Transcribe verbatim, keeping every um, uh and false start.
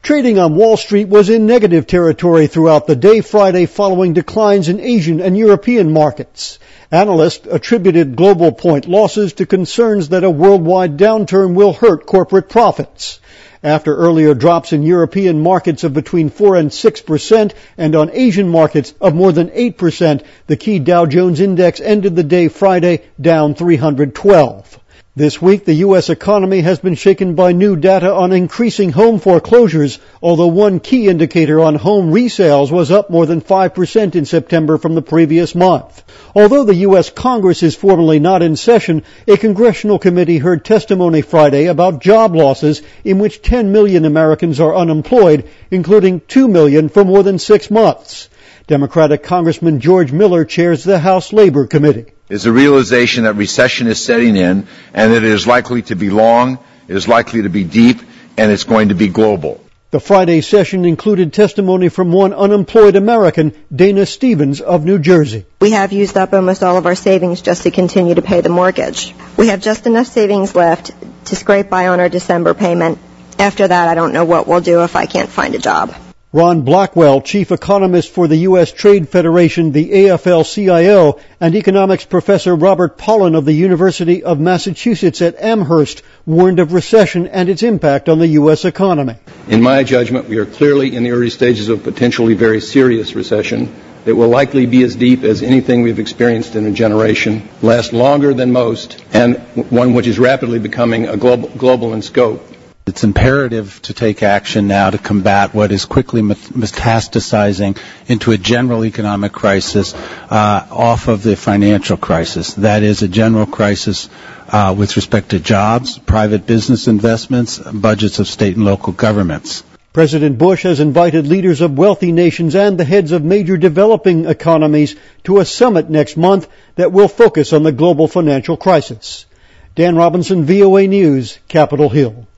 Trading on Wall Street was in negative territory throughout the day Friday following declines in Asian and European markets. Analysts attributed global point losses to concerns that a worldwide downturn will hurt corporate profits. After earlier drops in European markets of between four and six percent and on Asian markets of more than eight percent, the key Dow Jones Index ended the day Friday down three hundred twelve. This week, the U S economy has been shaken by new data on increasing home foreclosures, although one key indicator on home resales was up more than five percent in September from the previous month. Although the U S Congress is formally not in session, a congressional committee heard testimony Friday about job losses in which ten million Americans are unemployed, including two million for more than six months. Democratic Congressman George Miller chairs the House Labor Committee. Is the realization that recession is setting in and that it is likely to be long, it is likely to be deep, and it's going to be global. The Friday session included testimony from one unemployed American, Dana Stevens of New Jersey. We have used up almost all of our savings just to continue to pay the mortgage. We have just enough savings left to scrape by on our December payment. After that, I don't know what we'll do if I can't find a job. Ron Blackwell, chief economist for the U S Trade Federation, the A F L C I O, and economics professor Robert Pollin of the University of Massachusetts at Amherst warned of recession and its impact on the U S economy. In my judgment, we are clearly in the early stages of potentially very serious recession that will likely be as deep as anything we've experienced in a generation, last longer than most, and one which is rapidly becoming a global, global in scope. It's imperative to take action now to combat what is quickly metastasizing into a general economic crisis uh, off of the financial crisis. That is a general crisis uh, with respect to jobs, private business investments, budgets of state and local governments. President Bush has invited leaders of wealthy nations and the heads of major developing economies to a summit next month that will focus on the global financial crisis. Dan Robinson, V O A News, Capitol Hill.